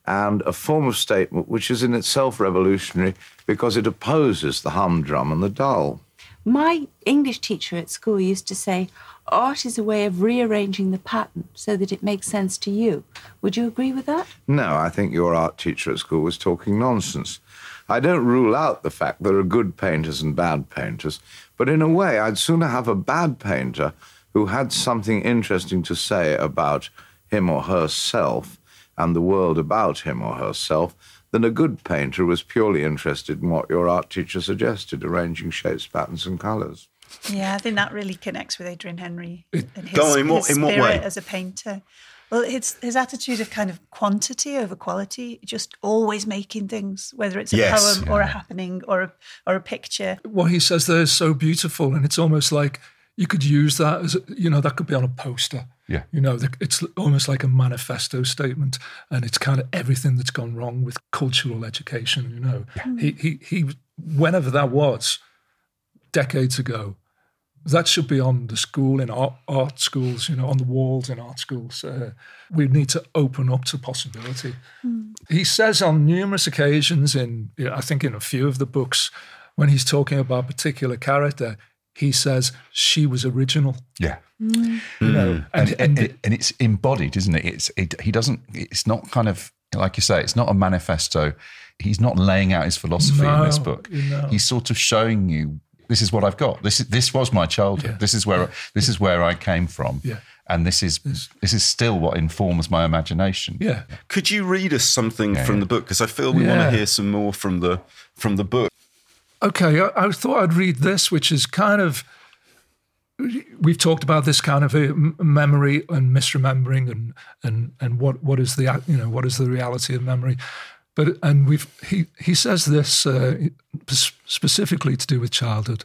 and a form of statement which is in itself revolutionary because it opposes the humdrum and the dull. My English teacher at school used to say, art is a way of rearranging the pattern so that it makes sense to you. Would you agree with that? No, I think your art teacher at school was talking nonsense. I don't rule out the fact there are good painters and bad painters, but in a way I'd sooner have a bad painter who had something interesting to say about him or herself and the world about him or herself than a good painter who was purely interested in what your art teacher suggested, arranging shapes, patterns and colours. Yeah, I think that really connects with Adrian Henry and his, Go on, in what spirit way? as a painter. Well, his attitude of kind of quantity over quality, just always making things, whether it's a poem or a happening or a picture. What he says there is so beautiful, and it's almost like you could use that as, that could be on a poster. Yeah. It's almost like a manifesto statement, and it's kind of everything that's gone wrong with cultural education, Yeah. He whenever that was, decades ago, that should be on the school, in art schools, on the walls in art schools. We need to open up to possibility. He says on numerous occasions, I think in a few of the books, when he's talking about a particular character, he says she was original. Yeah. And it's embodied, isn't it? It's not kind of, like you say, it's not a manifesto. He's not laying out his philosophy in this book. He's sort of showing you, this is what I've got. This was my childhood. Yeah. This is where I came from. Yeah. And this is still what informs my imagination. Yeah. Could you read us something from the book? Because I feel we want to hear some more from the book. Okay, I thought I'd read this, which is kind of, we've talked about this kind of memory and misremembering and what is the reality of memory. But he says this specifically to do with childhood.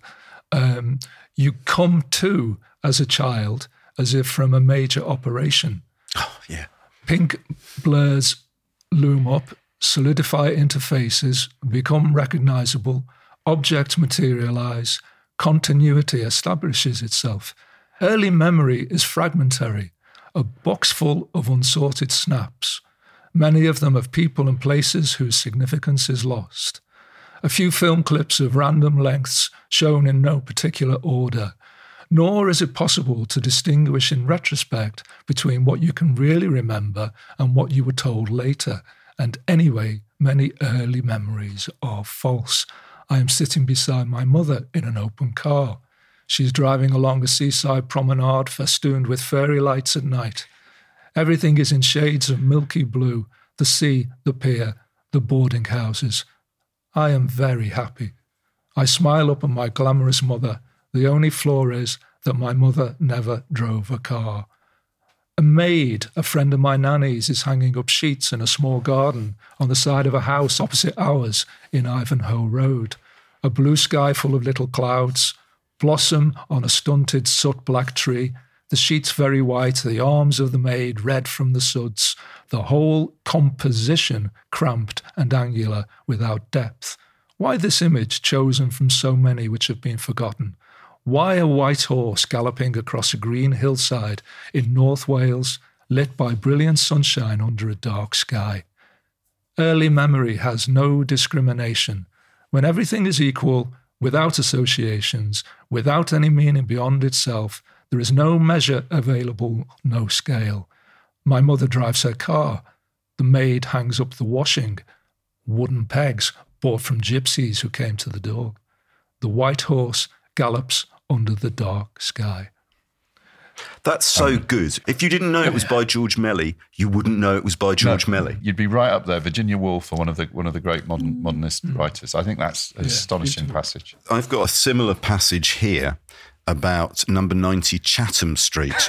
You come to as a child as if from a major operation. Oh, yeah. Pink blurs loom up, solidify interfaces, become recognizable, objects materialize, continuity establishes itself. Early memory is fragmentary, a box full of unsorted snaps, many of them of people and places whose significance is lost. A few film clips of random lengths shown in no particular order, nor is it possible to distinguish in retrospect between what you can really remember and what you were told later. And anyway, many early memories are false. I am sitting beside my mother in an open car. She's driving along a seaside promenade festooned with fairy lights at night. Everything is in shades of milky blue, the sea, the pier, the boarding houses. I am very happy. I smile up at my glamorous mother. The only flaw is that my mother never drove a car. A maid, a friend of my nanny's, is hanging up sheets in a small garden on the side of a house opposite ours in Ivanhoe Road. A blue sky full of little clouds, blossom on a stunted soot-black tree, the sheets very white, the arms of the maid red from the suds, the whole composition cramped and angular without depth. Why this image chosen from so many which have been forgotten? Why a white horse galloping across a green hillside in North Wales, lit by brilliant sunshine under a dark sky? Early memory has no discrimination. When everything is equal, without associations, without any meaning beyond itself, there is no measure available, no scale. My mother drives her car. The maid hangs up the washing. Wooden pegs bought from gypsies who came to the door. The white horse gallops under the dark sky. That's so good. If you didn't know it was by George Melly, you wouldn't know it was by George Melly. You'd be right up there. Virginia Woolf, one of the great modernist writers. I think that's an astonishing passage. I've got a similar passage here about number 90 Chatham Street.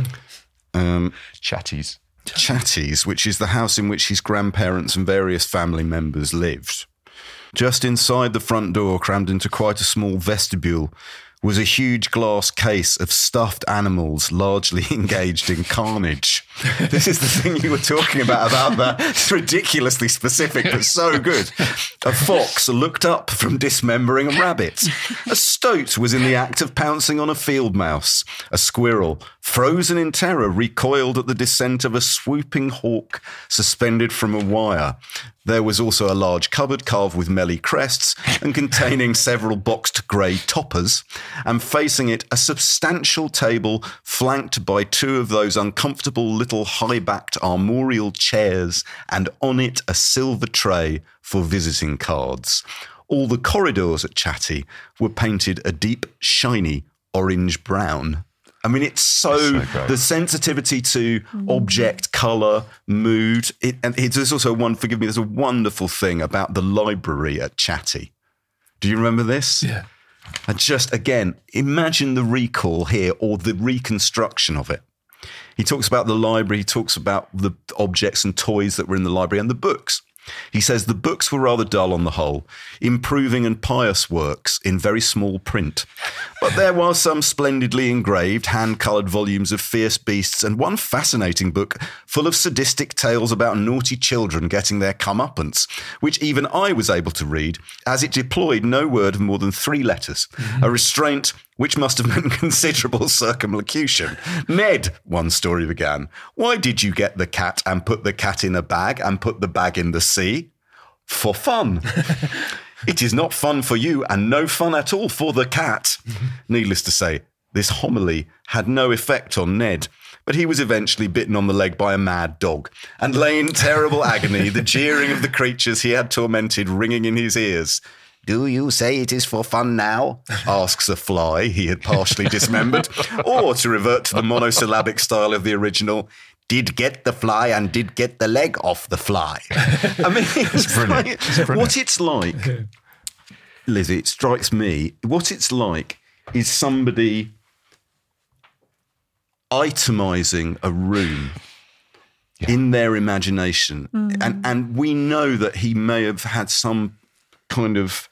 Chatties. Chatties, which is the house in which his grandparents and various family members lived. Just inside the front door, crammed into quite a small vestibule, was a huge glass case of stuffed animals largely engaged in carnage. This is the thing you were talking about that. It's ridiculously specific, but so good. A fox looked up from dismembering a rabbit. A stoat was in the act of pouncing on a field mouse. A squirrel, frozen in terror, recoiled at the descent of a swooping hawk suspended from a wire. There was also a large cupboard carved with Melly crests and containing several boxed grey toppers, and facing it a substantial table flanked by two of those uncomfortable little high-backed armorial chairs, and on it a silver tray for visiting cards. All the corridors at Chatty were painted a deep, shiny orange-brown. I mean, it's so the sensitivity to object, colour, mood. There's also there's a wonderful thing about the library at Chatty. Do you remember this? Yeah. And just, again, imagine the recall here or the reconstruction of it. He talks about the library, he talks about the objects and toys that were in the library and the books. He says the books were rather dull on the whole, improving and pious works in very small print. But there were some splendidly engraved, hand-coloured volumes of fierce beasts and one fascinating book full of sadistic tales about naughty children getting their comeuppance, which even I was able to read, as it deployed no word of more than 3 letters, a restraint which must have meant considerable circumlocution. Ned, one story began, why did you get the cat and put the cat in a bag and put the bag in the sea? For fun. It is not fun for you and no fun at all for the cat. Needless to say, this homily had no effect on Ned, but he was eventually bitten on the leg by a mad dog and lay in terrible agony, the jeering of the creatures he had tormented ringing in his ears. Do you say it is for fun now? Asks a fly he had partially dismembered. Or, to revert to the monosyllabic style of the original, did get the fly and did get the leg off the fly. I mean, it's brilliant. What it's like, Lizzie, it strikes me, what it's like is somebody itemising a room in their imagination. And we know that he may have had some kind of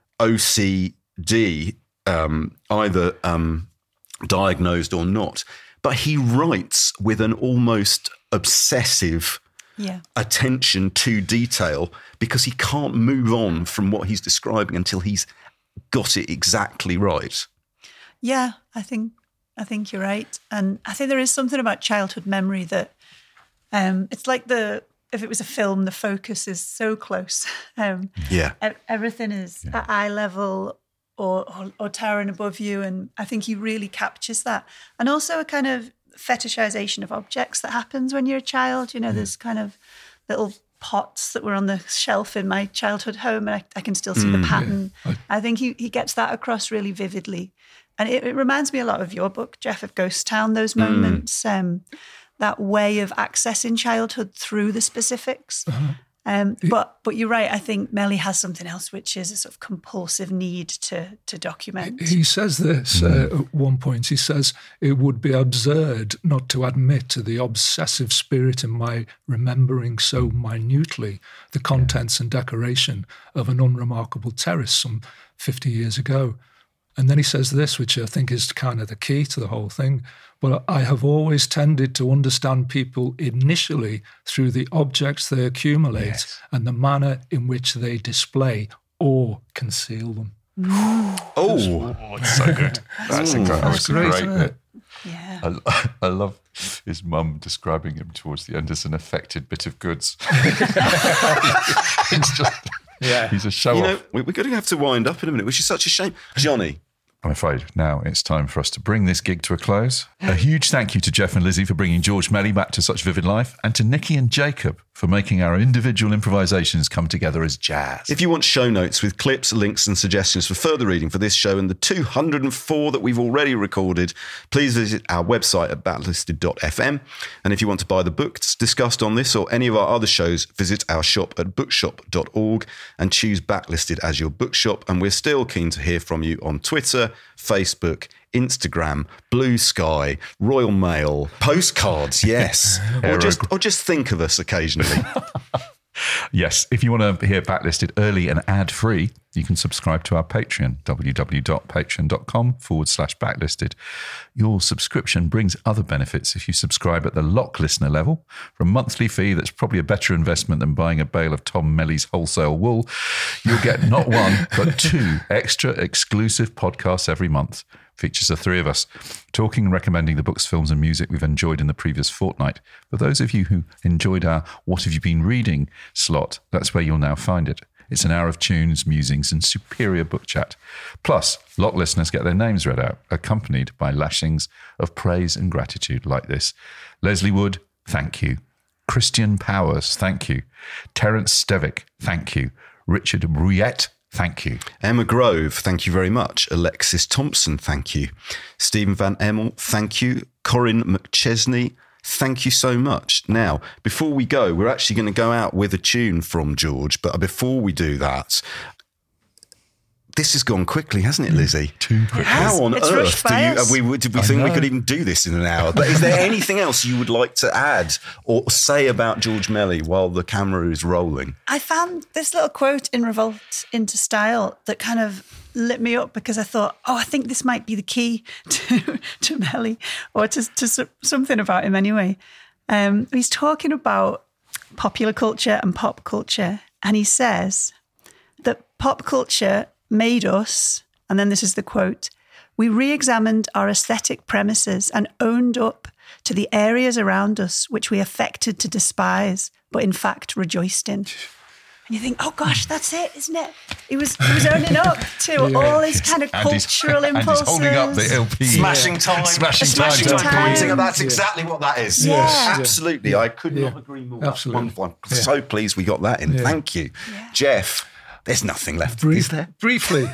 OCD, either diagnosed or not, but he writes with an almost obsessive attention to detail because he can't move on from what he's describing until he's got it exactly right. Yeah, I think you're right. And I think there is something about childhood memory that it's like if it was a film, the focus is so close. Everything is at eye level or towering above you. And I think he really captures that. And also a kind of fetishization of objects that happens when you're a child. You know, there's kind of little pots that were on the shelf in my childhood home, and I can still see the pattern. Yeah. I think he gets that across really vividly. And it reminds me a lot of your book, Jeff, of Ghost Town, those moments. That way of accessing childhood through the specifics. But you're right. I think Melly has something else, which is a sort of compulsive need to document. He says this at one point. He says, it would be absurd not to admit to the obsessive spirit in my remembering so minutely the contents and decoration of an unremarkable terrace some 50 years ago. And then he says this, which I think is kind of the key to the whole thing. Well, I have always tended to understand people initially through the objects they accumulate and the manner in which they display or conceal them. It's so good. That's incredible. That's great. Yeah. I love his mum describing him towards the end as an affected bit of goods. It's just... Yeah, he's a show-off. We're going to have to wind up in a minute, which is such a shame. Johnny. I'm afraid now it's time for us to bring this gig to a close. A huge thank you to Jeff and Lizzie for bringing George Melly back to such vivid life, and to Nikki and Jacob for making our individual improvisations come together as jazz. If you want show notes with clips, links and suggestions for further reading for this show and the 204 that we've already recorded, please visit our website at backlisted.fm. And if you want to buy the books discussed on this or any of our other shows, visit our shop at bookshop.org and choose Backlisted as your bookshop. And we're still keen to hear from you on Twitter, Facebook, Instagram, Blue Sky, Royal Mail, postcards, yes. or just think of us occasionally. Yes, if you want to hear Backlisted early and ad-free, you can subscribe to our Patreon, www.patreon.com/backlisted. Your subscription brings other benefits if you subscribe at the Lock Listener level. For a monthly fee that's probably a better investment than buying a bale of Tom Melly's wholesale wool, you'll get not one, but 2 extra exclusive podcasts every month. Features the 3 of us talking and recommending the books, films and music we've enjoyed in the previous fortnight. For those of you who enjoyed our What Have You Been Reading slot, that's where you'll now find it. It's an hour of tunes, musings and superior book chat. Plus, Lock listeners get their names read out, accompanied by lashings of praise and gratitude like this. Leslie Wood, thank you. Christian Powers, thank you. Terence Stevick, thank you. Richard Bruyette, thank you. Emma Grove, thank you very much. Alexis Thompson, thank you. Stephen Van Emmel, thank you. Corinne McChesney, thank you so much. Now, before we go, we're actually going to go out with a tune from George. But before we do that, this has gone quickly, hasn't it, Lizzie? Too quickly. How on It's earth rushed by us. did we think we could even do this in an hour? But is there anything else you would like to add or say about George Melly while the camera is rolling? I found this little quote in Revolt into Style that kind of lit me up because I thought, I think this might be the key to Melly, or to something about him anyway. He's talking about popular culture and pop culture, and he says that pop culture made us, and then this is the quote, we re-examined our aesthetic premises and owned up to the areas around us which we affected to despise, but in fact rejoiced in. And you think, oh gosh, that's it, isn't it? He was owning up to all his kind of cultural impulses. And he's holding up the LP. Smashing Time. Smashing Time. Pointing at that's exactly what that is. Yeah. Absolutely. I could not agree more. Absolutely. Wonderful. I'm so pleased we got that in. Thank you. Yeah. Jeff, there's nothing left, is there? Briefly,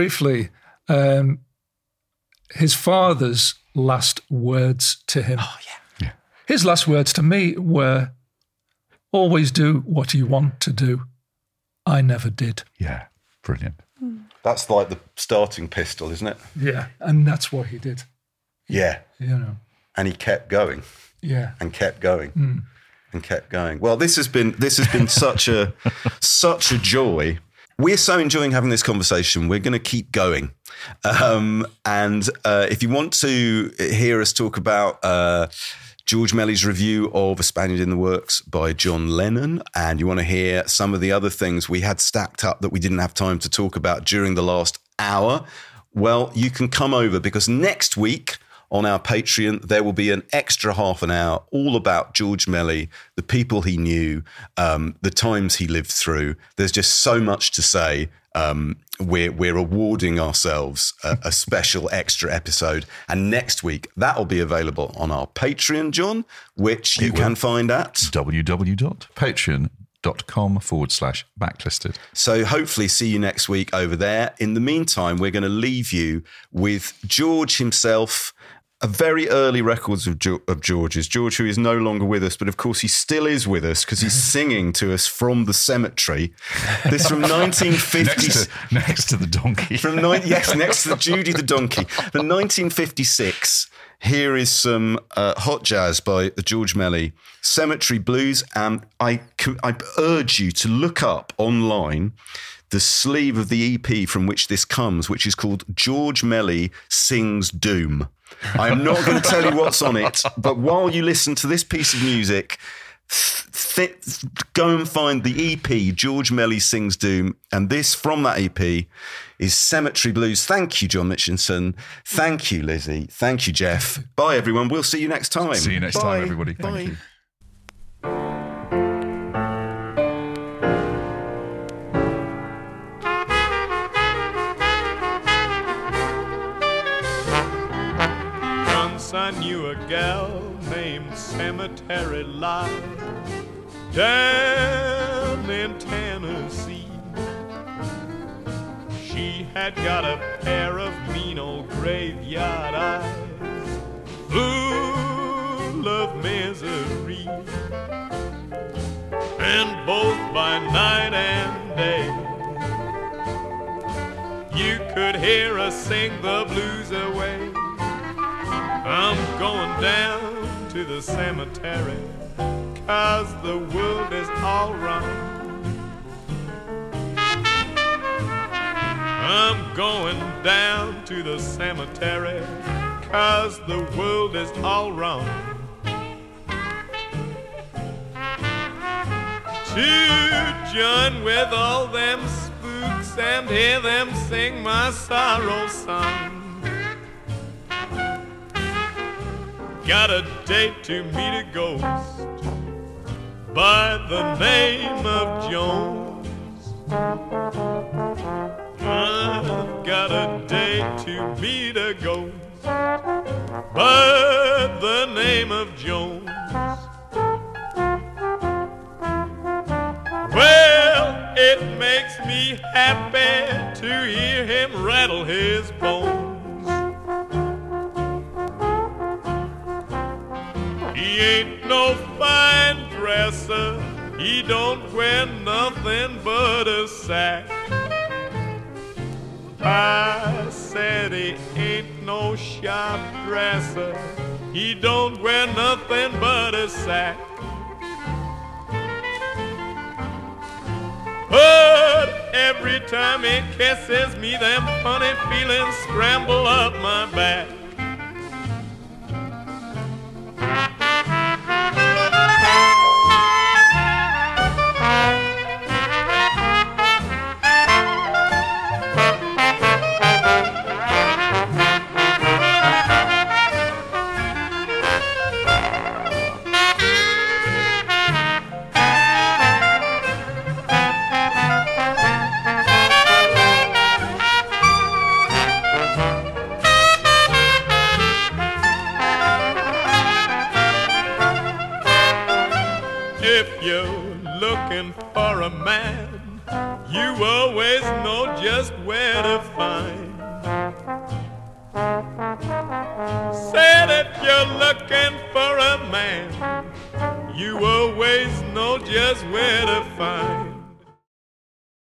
his father's last words to him. Oh, yeah. His last words to me were, always do what you want to do. I never did. Yeah, brilliant. That's like the starting pistol, isn't it? Yeah, and that's what he did, Yeah. you know. And he kept going Yeah. and kept going and kept going. Well, this has been such a joy. We're so enjoying having this conversation. We're going to keep going. And if you want to hear us talk about George Melly's review of A Spaniard in the Works by John Lennon, and you want to hear some of the other things we had stacked up that we didn't have time to talk about during the last hour, well, you can come over, because next week on our Patreon, there will be an extra half an hour all about George Melly, the people he knew, the times he lived through. There's just so much to say. We're awarding ourselves a special extra episode. And next week, that'll be available on our Patreon, John, which you can find at www.patreon.com/backlisted. So hopefully see you next week over there. In the meantime, we're going to leave you with George himself. A very early records of George's. George, who is no longer with us, but of course he still is with us because he's singing to us from the cemetery. This from 1950. next to the donkey. Next to the Judy the donkey. From 1956. Here is some hot jazz by George Melly, Cemetery Blues. And I urge you to look up online the sleeve of the EP from which this comes, which is called George Melly Sings Doom. I'm not going to tell you what's on it, but while you listen to this piece of music, go and find the EP, George Melly Sings Doom, and this from that EP is Cemetery Blues. Thank you, John Mitchinson. Thank you, Lizzie. Thank you, Jeff. Bye, everyone. We'll see you next time. See you next time, everybody. Bye. Thank you. I knew a gal named Cemetery Live down in Tennessee. She had got a pair of mean old graveyard eyes full of misery, and both by night and day you could hear her sing the blues away. I'm going down to the cemetery, 'cause the world is all wrong. going down to the cemetery, 'cause the world is all wrong. To join with all them spooks and hear them sing my sorrow song. Got a date to meet a ghost by the name of Jones. I've got a date to meet a ghost by the name of Jones. Well, it makes me happy to hear him rattle his bones. He ain't no fine dresser, he don't wear nothing but a sack. I said he ain't no sharp dresser, he don't wear nothing but a sack. But every time he kisses me, them funny feelings scramble up my back. If you're looking for a man, you always know just where to find. Said if you're looking for a man, you always know just where to find.